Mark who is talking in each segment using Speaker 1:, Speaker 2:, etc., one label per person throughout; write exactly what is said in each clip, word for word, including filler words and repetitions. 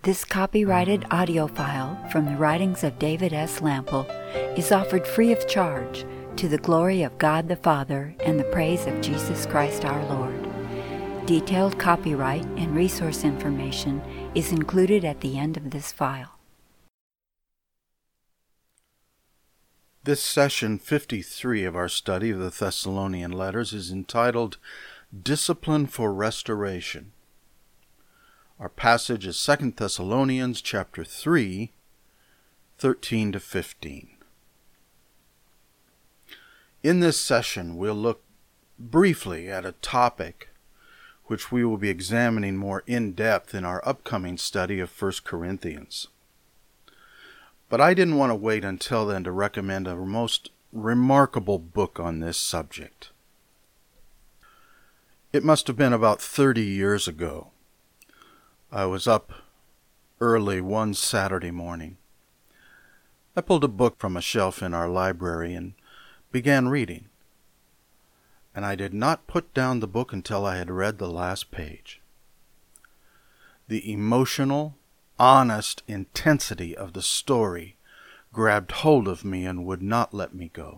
Speaker 1: This copyrighted audio file from the writings of David S. Lample is offered free of charge to the glory of God the Father and the praise of Jesus Christ our Lord. Detailed copyright and resource information is included at the end of this file.
Speaker 2: This session fifty-three of our study of the Thessalonian letters is entitled Discipline for Restoration. Our passage is Second Thessalonians chapter three, thirteen to fifteen. In this session, we'll look briefly at a topic which we will be examining more in depth in our upcoming study of First Corinthians. But I didn't want to wait until then to recommend a most remarkable book on this subject. It must have been about thirty years ago. I was up early one Saturday morning. I pulled a book from a shelf in our library and began reading. And I did not put down the book until I had read the last page. The emotional, honest intensity of the story grabbed hold of me and would not let me go.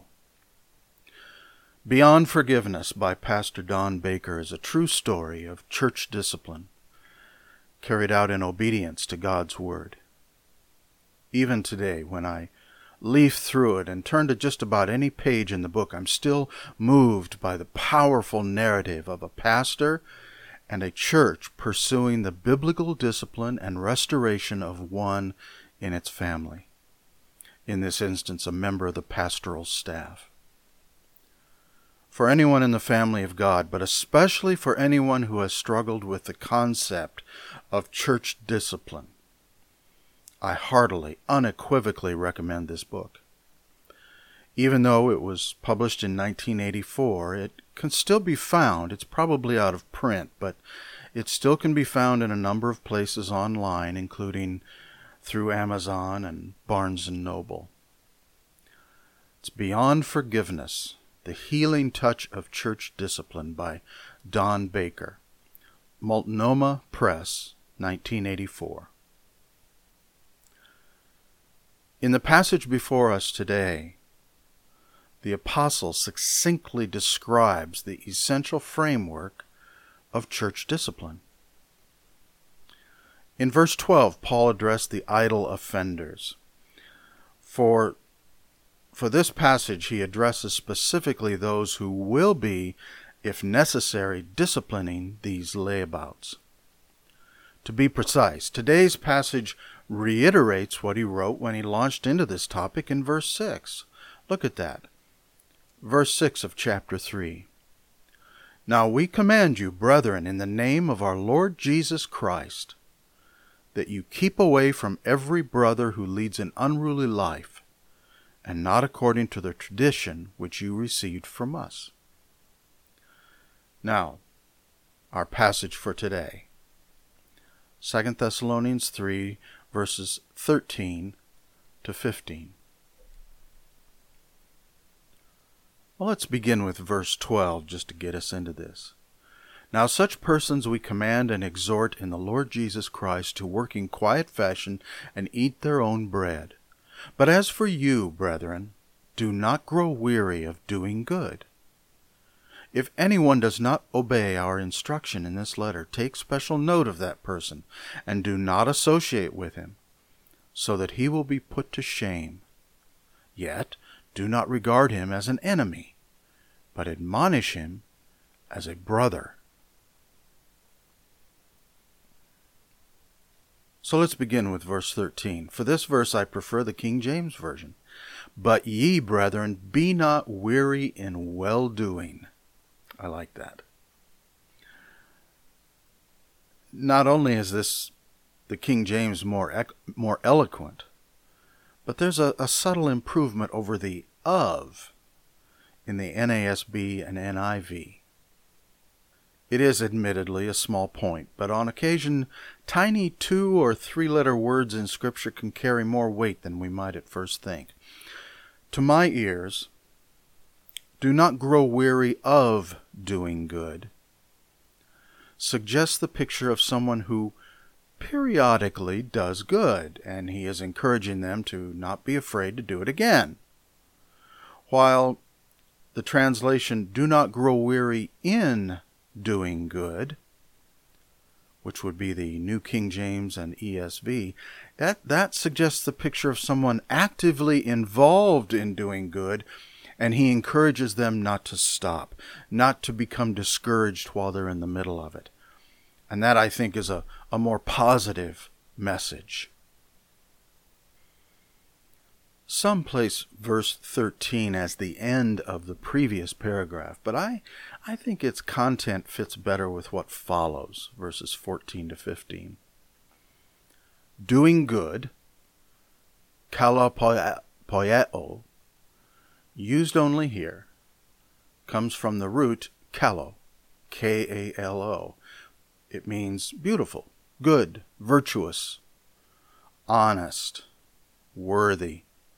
Speaker 2: Beyond Forgiveness by Pastor Don Baker is a true story of church discipline carried out in obedience to God's Word. Even today, when I leaf through it and turn to just about any page in the book, I'm still moved by the powerful narrative of a pastor and a church pursuing the biblical discipline and restoration of one in its family. In this instance, a member of the pastoral staff. For anyone in the family of God, but especially for anyone who has struggled with the concept of church discipline, I heartily, unequivocally recommend this book. Even though it was published in nineteen eighty-four, it can still be found. It's probably out of print, but it still can be found in a number of places online, including through Amazon and Barnes and Noble. It's Beyond Forgiveness, The Healing Touch of Church Discipline by Don Baker. Multnomah Press, nineteen eighty-four. In the passage before us today, the apostle succinctly describes the essential framework of church discipline. In verse twelve, Paul addressed the idle offenders. For, for this passage, he addresses specifically those who will be, if necessary, disciplining these layabouts. To be precise, today's passage reiterates what he wrote when he launched into this topic in verse six. Look at that. Verse six of chapter three. Now we command you, brethren, in the name of our Lord Jesus Christ, that you keep away from every brother who leads an unruly life, and not according to the tradition which you received from us. Now, our passage for today. Second Thessalonians three, verses thirteen to fifteen. Well, let's begin with verse twelve just to get us into this. Now such persons we command and exhort in the Lord Jesus Christ to work in quiet fashion and eat their own bread. But as for you, brethren, do not grow weary of doing good. If anyone does not obey our instruction in this letter, take special note of that person, and do not associate with him, so that he will be put to shame. Yet do not regard him as an enemy, but admonish him as a brother. So let's begin with verse thirteen. For this verse I prefer the King James Version. But ye, brethren, be not weary in well-doing. I like that. Not only is this the King James more ec- more eloquent, but there's a, a subtle improvement over the of in the N A S B and N I V. It is admittedly a small point, but on occasion, tiny two- or three-letter words in Scripture can carry more weight than we might at first think. To my ears, do not grow weary of doing good suggests the picture of someone who periodically does good, and he is encouraging them to not be afraid to do it again. While the translation, do not grow weary in doing good, which would be the New King James and E S V, that, that suggests the picture of someone actively involved in doing good, and he encourages them not to stop, not to become discouraged while they're in the middle of it. And that, I think, is a, a more positive message. Some place verse thirteen as the end of the previous paragraph, but I, I think its content fits better with what follows, verses fourteen to fifteen. Doing good, kalopoieo, used only here, comes from the root kalo, K A L O. It means beautiful, good, virtuous, honest, worthy.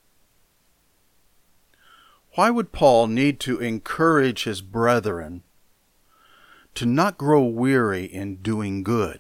Speaker 2: Why would Paul need to encourage his brethren to not grow weary in doing good,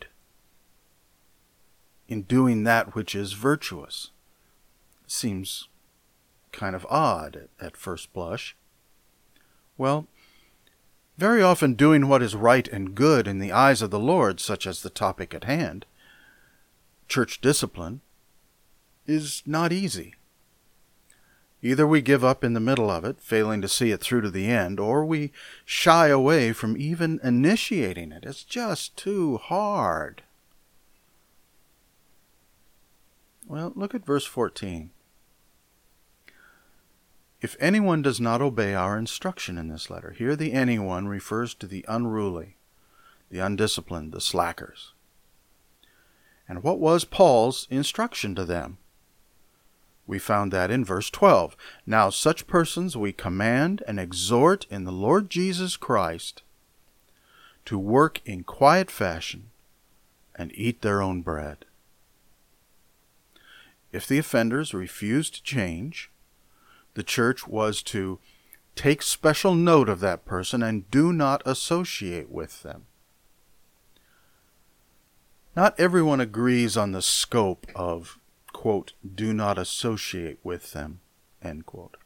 Speaker 2: in doing that which is virtuous? It seems kind of odd at, at first blush. Well, very often doing what is right and good in the eyes of the Lord, such as the topic at hand, church discipline, is not easy. Either we give up in the middle of it, failing to see it through to the end, or we shy away from even initiating it. It's just too hard. Well, look at verse fourteen. If anyone does not obey our instruction in this letter, here the anyone refers to the unruly, the undisciplined, the slackers. And what was Paul's instruction to them? We found that in verse twelve. Now such persons we command and exhort in the Lord Jesus Christ to work in quiet fashion and eat their own bread. If the offenders refused to change, the church was to take special note of that person and do not associate with them. Not everyone agrees on the scope of, quote, do not associate with them, end quote.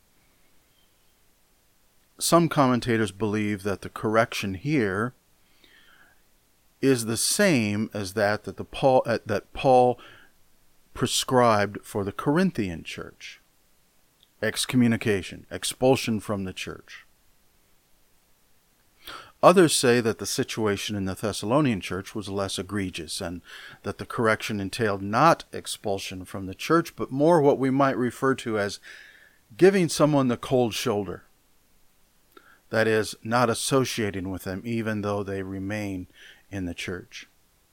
Speaker 2: Some commentators believe that the correction here is the same as that that, the Paul, uh, that Paul prescribed for the Corinthian church. Excommunication, expulsion from the church. Others say that the situation in the Thessalonian church was less egregious and that the correction entailed not expulsion from the church, but more what we might refer to as giving someone the cold shoulder. That is, not associating with them even though they remain in the church.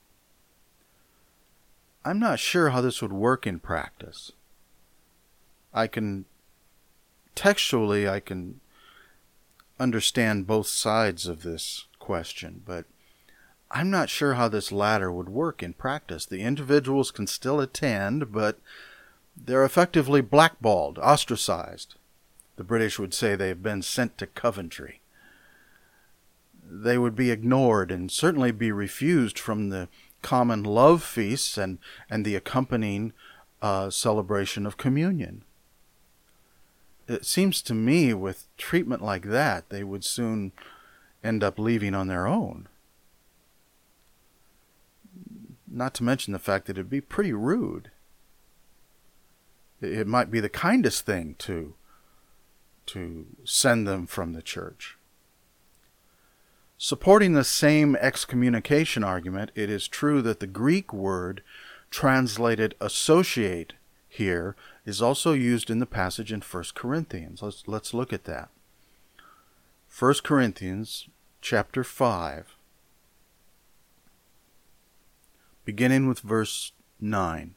Speaker 2: I'm not sure how this would work in practice. I can, textually, I can understand both sides of this question, but I'm not sure how this latter would work in practice. The individuals can still attend, but they're effectively blackballed, ostracized. The British would say they've been sent to Coventry. They would be ignored and certainly be refused from the common love feasts and, and the accompanying uh, celebration of communion. It seems to me with treatment like that, they would soon end up leaving on their own. Not to mention the fact that it'd be pretty rude. It might be the kindest thing to, to send them from the church. Supporting the same excommunication argument, it is true that the Greek word translated associate here is also used in the passage in First Corinthians. Let's, let's look at that. First Corinthians chapter five, beginning with verse nine.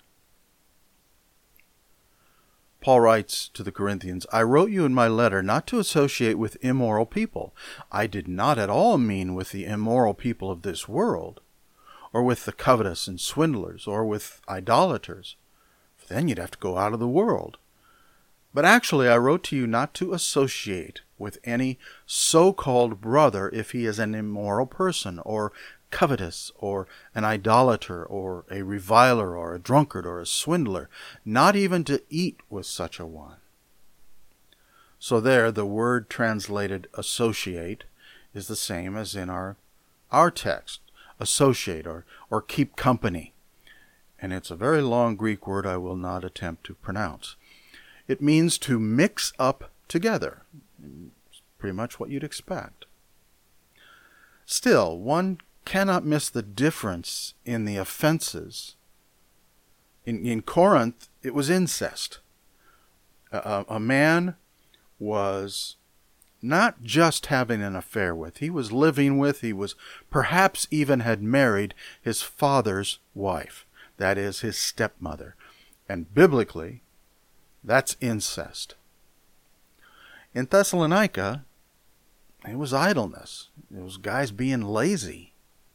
Speaker 2: Paul writes to the Corinthians, I wrote you in my letter not to associate with immoral people. I did not at all mean with the immoral people of this world, or with the covetous and swindlers, or with idolaters. For then you'd have to go out of the world. But actually I wrote to you not to associate with any so-called brother if he is an immoral person, or covetous or an idolater or a reviler or a drunkard or a swindler, not even to eat with such a one. So there, the word translated associate is the same as in our, our text, associate or, or keep company. And it's a very long Greek word I will not attempt to pronounce. It means to mix up together. It's pretty much what you'd expect. Still, one cannot miss the difference in the offenses. In, in Corinth, it was incest. A, a man was not just having an affair with, he was living with, he was perhaps even had married his father's wife, that is, his stepmother. And biblically, that's incest. In Thessalonica, it was idleness. It was guys being lazy.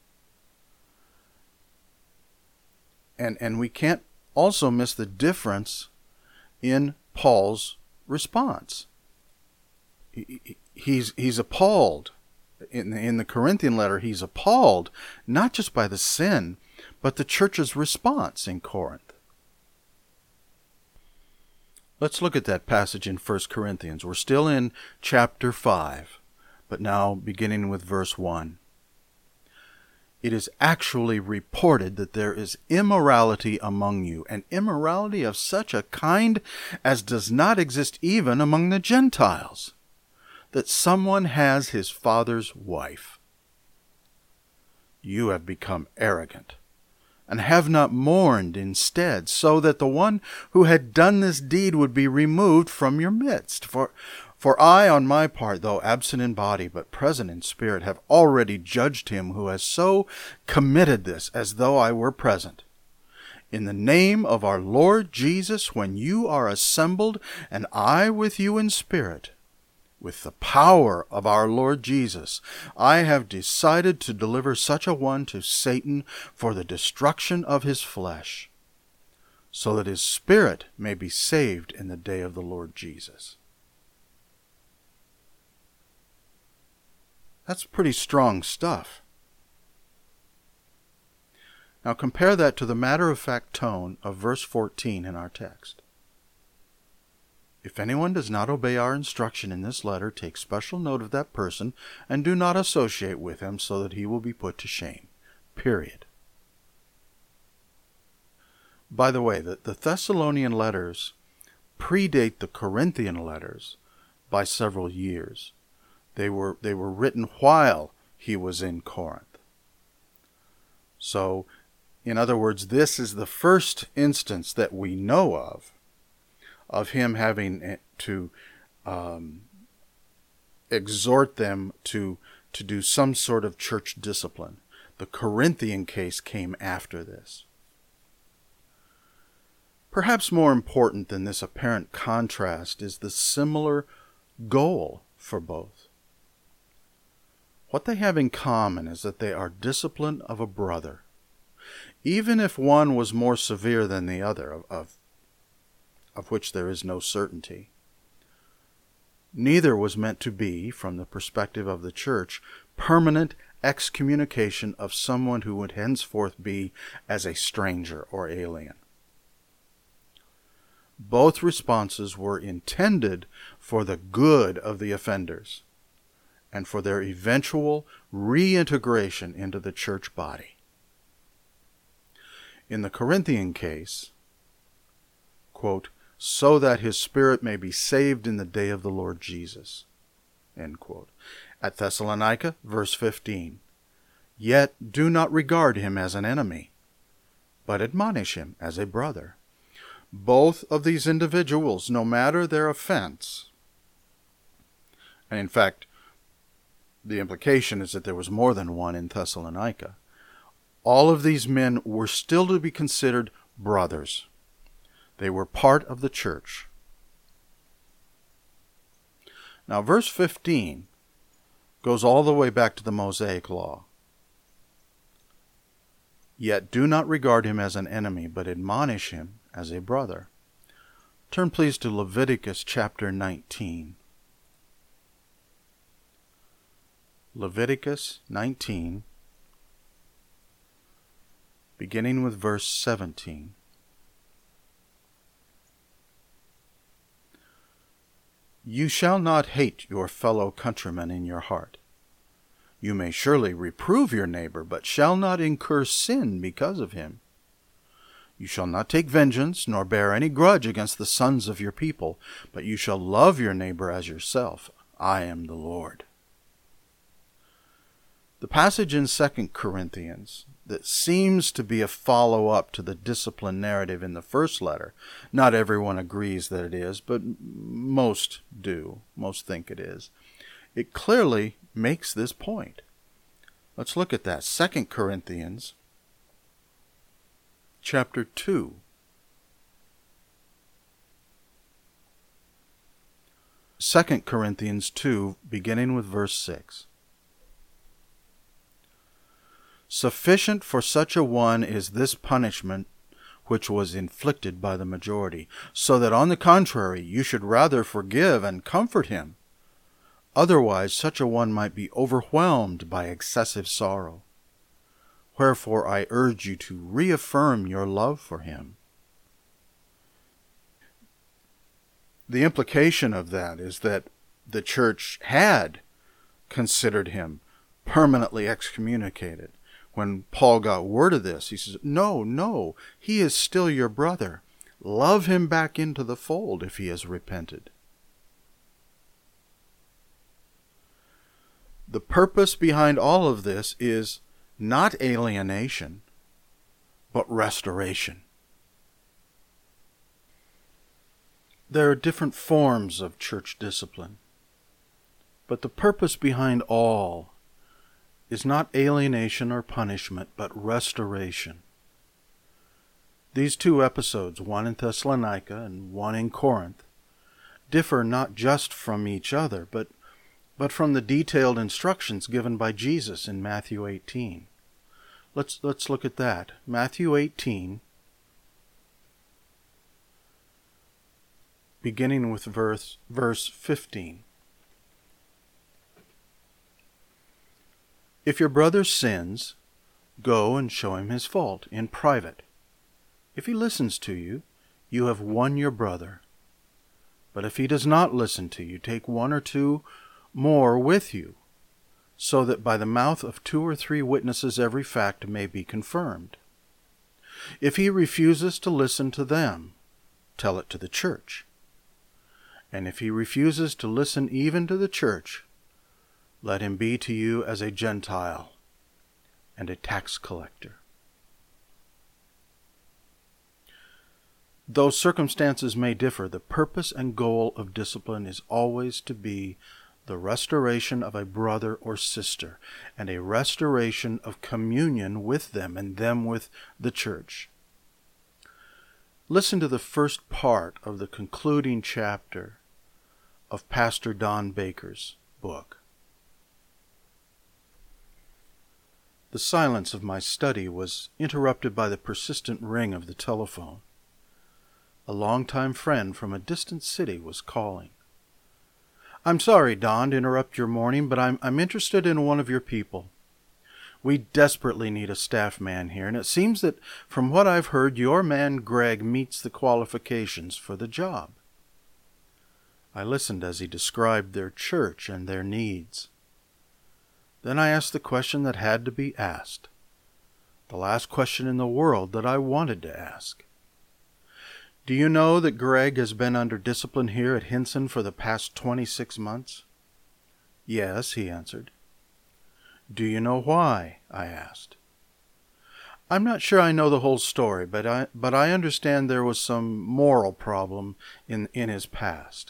Speaker 2: And and we can't also miss the difference in Paul's response. He, he's he's appalled. In the, in the Corinthian letter, he's appalled, not just by the sin, but the church's response in Corinth. Let's look at that passage in First Corinthians. We're still in chapter five, but now beginning with verse one. It is actually reported that there is immorality among you, and immorality of such a kind as does not exist even among the Gentiles, that someone has his father's wife. You have become arrogant, and have not mourned instead, so that the one who had done this deed would be removed from your midst. For, for I, on my part, though absent in body, but present in spirit, have already judged him who has so committed this, as though I were present. In the name of our Lord Jesus, when you are assembled, and I with you in spirit, with the power of our Lord Jesus, I have decided to deliver such a one to Satan for the destruction of his flesh, so that his spirit may be saved in the day of the Lord Jesus. That's pretty strong stuff. Now compare that to the matter-of-fact tone of verse fourteen in our text. If anyone does not obey our instruction in this letter, take special note of that person and do not associate with him, so that he will be put to shame. Period. By the way, the, the Thessalonian letters predate the Corinthian letters by several years. They were, they were written while he was in Corinth. So, in other words, this is the first instance that we know of of him having to um, exhort them to, to do some sort of church discipline. The Corinthian case came after this. Perhaps more important than this apparent contrast is the similar goal for both. What they have in common is that they are discipline of a brother, even if one was more severe than the other, of, of of which there is no certainty. Neither was meant to be, from the perspective of the church, permanent excommunication of someone who would henceforth be as a stranger or alien. Both responses were intended for the good of the offenders and for their eventual reintegration into the church body. In the Corinthian case, quote, so that his spirit may be saved in the day of the Lord Jesus. End quote. At Thessalonica, verse fifteen, yet do not regard him as an enemy, but admonish him as a brother. Both of these individuals, no matter their offense, and in fact, the implication is that there was more than one in Thessalonica, all of these men were still to be considered brothers. They were part of the church. Now, verse fifteen goes all the way back to the Mosaic Law. Yet do not regard him as an enemy, but admonish him as a brother. Turn please to Leviticus chapter nineteen. Leviticus nineteen, beginning with verse seventeen. You shall not hate your fellow countrymen in your heart. You may surely reprove your neighbor, but shall not incur sin because of him. You shall not take vengeance, nor bear any grudge against the sons of your people, but you shall love your neighbor as yourself. I am the Lord. The passage in Second Corinthians that seems to be a follow-up to the discipline narrative in the first letter. Not everyone agrees that it is, but most do. Most think it is. It clearly makes this point. Let's look at that. Second Corinthians chapter two. Second Corinthians two, beginning with verse six. Sufficient for such a one is this punishment which was inflicted by the majority, so that on the contrary you should rather forgive and comfort him. Otherwise such a one might be overwhelmed by excessive sorrow. Wherefore I urge you to reaffirm your love for him. The implication of that is that the church had considered him permanently excommunicated. When Paul got word of this, he says, no, no, he is still your brother. Love him back into the fold if he has repented. The purpose behind all of this is not alienation, but restoration. There are different forms of church discipline, but the purpose behind all is not alienation or punishment, but restoration. These two episodes, one in Thessalonica and one in Corinth, differ not just from each other, but, but from the detailed instructions given by Jesus in Matthew eighteen. Let's, let's look at that. Matthew eighteen, beginning with verse, verse fifteen. If your brother sins, go and show him his fault in private. If he listens to you, you have won your brother. But if he does not listen to you, take one or two more with you, so that by the mouth of two or three witnesses every fact may be confirmed. If he refuses to listen to them, tell it to the church. And if he refuses to listen even to the church, let him be to you as a Gentile and a tax collector. Though circumstances may differ, the purpose and goal of discipline is always to be the restoration of a brother or sister and a restoration of communion with them and them with the church. Listen to the first part of the concluding chapter of Pastor Don Baker's book. The silence of my study was interrupted by the persistent ring of the telephone. A longtime friend from a distant city was calling. I'm sorry, Don, to interrupt your morning, but I'm, I'm interested in one of your people. We desperately need a staff man here, and it seems that from what I've heard, your man Greg meets the qualifications for the job. I listened as he described their church and their needs. Then I asked the question that had to be asked, the last question in the world that I wanted to ask. Do you know that Greg has been under discipline here at Hinson for the past twenty-six months? Yes, he answered. Do you know why? I asked. I'm not sure I know the whole story, but I, but I understand there was some moral problem in, in his past.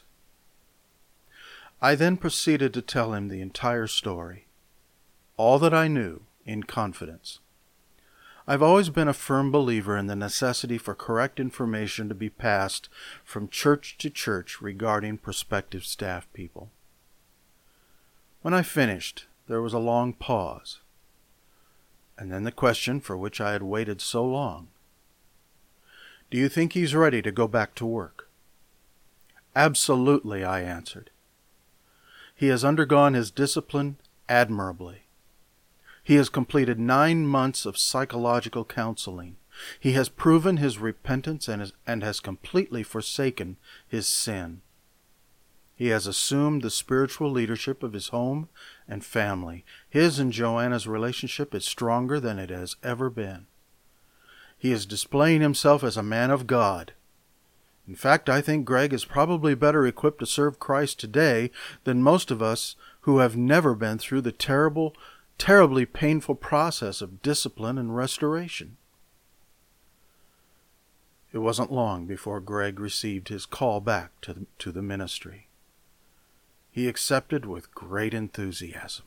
Speaker 2: I then proceeded to tell him the entire story. All that I knew, in confidence. I've always been a firm believer in the necessity for correct information to be passed from church to church regarding prospective staff people. When I finished, there was a long pause, and then the question for which I had waited so long. Do you think he's ready to go back to work? Absolutely, I answered. He has undergone his discipline admirably. He has completed nine months of psychological counseling. He has proven his repentance and has, and has completely forsaken his sin. He has assumed the spiritual leadership of his home and family. His and Joanna's relationship is stronger than it has ever been. He is displaying himself as a man of God. In fact, I think Greg is probably better equipped to serve Christ today than most of us who have never been through the terrible, terribly painful process of discipline and restoration. It wasn't long before Greg received his call back to the, to the ministry. He accepted with great enthusiasm.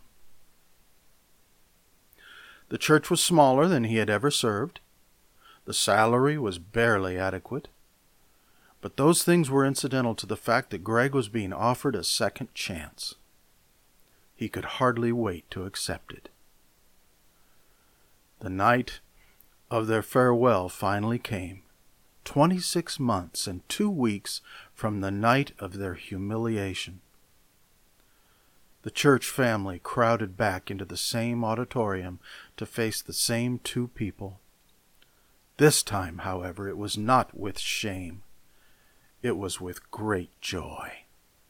Speaker 2: The church was smaller than he had ever served. The salary was barely adequate. But those things were incidental to the fact that Greg was being offered a second chance. He could hardly wait to accept it. The night of their farewell finally came, twenty-six months and two weeks from the night of their humiliation. The church family crowded back into the same auditorium to face the same two people. This time, however, it was not with shame. It was with great joy.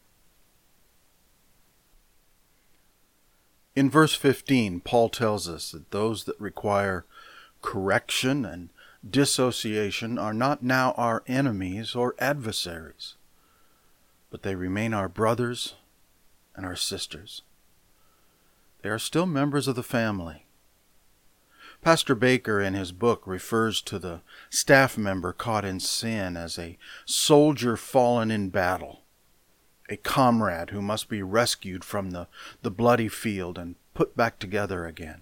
Speaker 2: In verse fifteen, Paul tells us that those that require correction and dissociation are not now our enemies or adversaries, but they remain our brothers and our sisters. They are still members of the family. Pastor Baker in his book refers to the staff member caught in sin as a soldier fallen in battle, a comrade who must be rescued from the, the bloody field and put back together again.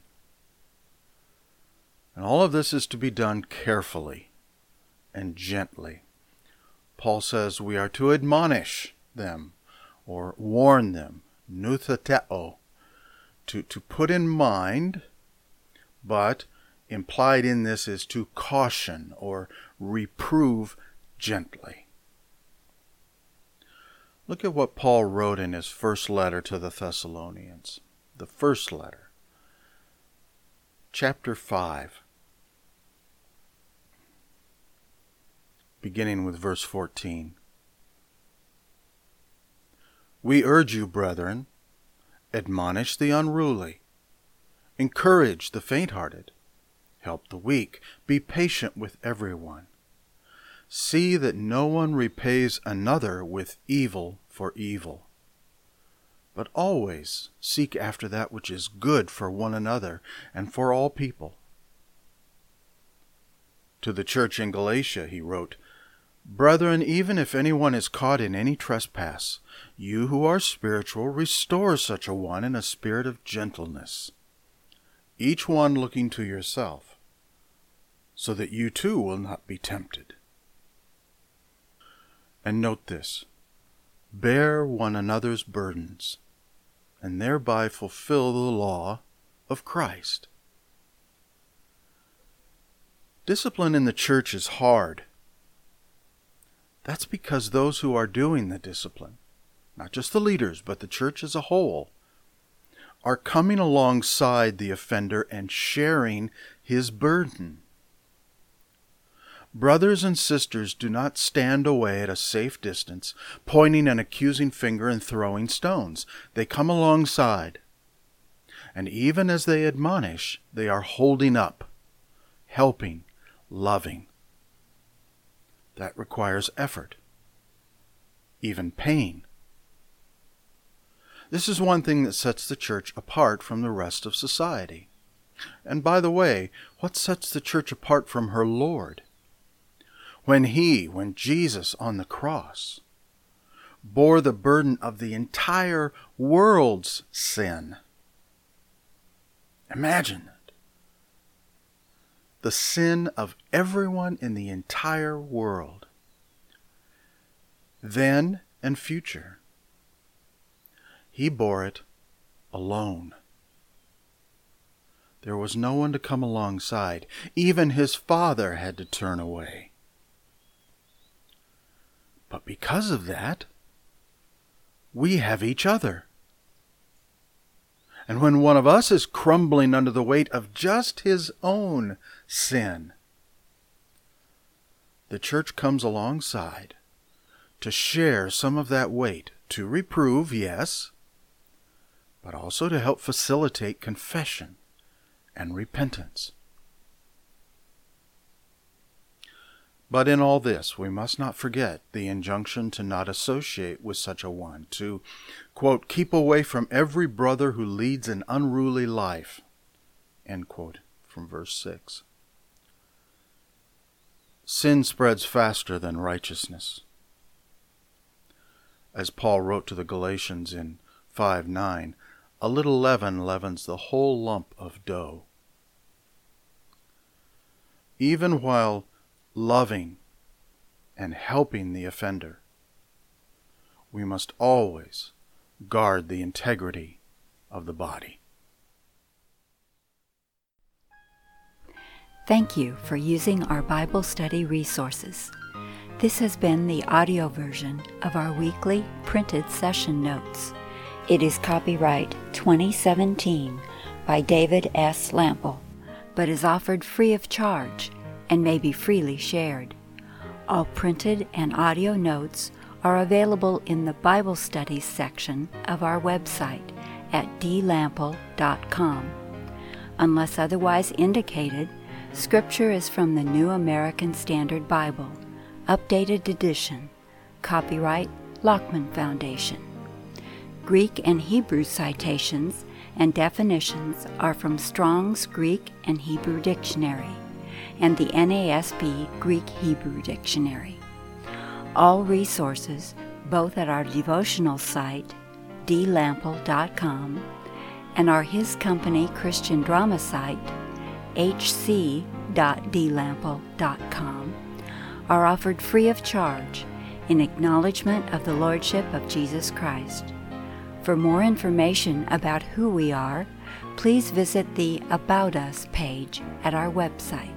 Speaker 2: And all of this is to be done carefully and gently. Paul says we are to admonish them or warn them, nuthateo, to, to put in mind, but implied in this is to caution or reprove gently. Look at what Paul wrote in his first letter to the Thessalonians. The first letter. Chapter five. Beginning with verse fourteen. We urge you, brethren, admonish the unruly, encourage the faint-hearted, help the weak, be patient with everyone. See that no one repays another with evil for evil, but always seek after that which is good for one another and for all people. To the church in Galatia he wrote, Brethren, even if anyone is caught in any trespass, you who are spiritual, restore such a one in a spirit of gentleness, each one looking to yourself, so that you too will not be tempted. And note this, bear one another's burdens, and thereby fulfill the law of Christ. Discipline in the church is hard. That's because those who are doing the discipline, not just the leaders, but the church as a whole, are coming alongside the offender and sharing his burden. Brothers and sisters do not stand away at a safe distance, pointing an accusing finger and throwing stones. They come alongside. And even as they admonish, they are holding up, helping, loving. That requires effort, even pain. This is one thing that sets the church apart from the rest of society. And by the way, what sets the church apart from her Lord? When he, when Jesus on the cross, bore the burden of the entire world's sin. Imagine that. The sin of everyone in the entire world, then and future. He bore it alone. There was no one to come alongside. Even his Father had to turn away. But because of that, we have each other. and when one of us is crumbling under the weight of just his own sin, the church comes alongside to share some of that weight, to reprove, yes, but also to help facilitate confession and repentance. But in all this, we must not forget the injunction to not associate with such a one, to, quote, keep away from every brother who leads an unruly life, end quote, from verse six. Sin spreads faster than righteousness. As Paul wrote to the Galatians in five nine, a little leaven leavens the whole lump of dough. Even while loving and helping the offender, we must always guard the integrity of the body.
Speaker 1: Thank you for using our Bible study resources. This has been the audio version of our weekly printed session notes. It is copyright twenty seventeen by David S. Lample, but is offered free of charge and may be freely shared. All printed and audio notes are available in the Bible Studies section of our website at d lample dot com. Unless otherwise indicated, Scripture is from the New American Standard Bible, Updated Edition, copyright Lockman Foundation. Greek and Hebrew citations and definitions are from Strong's Greek and Hebrew Dictionary and the N A S B Greek-Hebrew Dictionary. All resources, both at our devotional site, d lample dot com, and our His Company Christian drama site, h c dot d lample dot com, are offered free of charge in acknowledgement of the Lordship of Jesus Christ. For more information about who we are, please visit the About Us page at our website.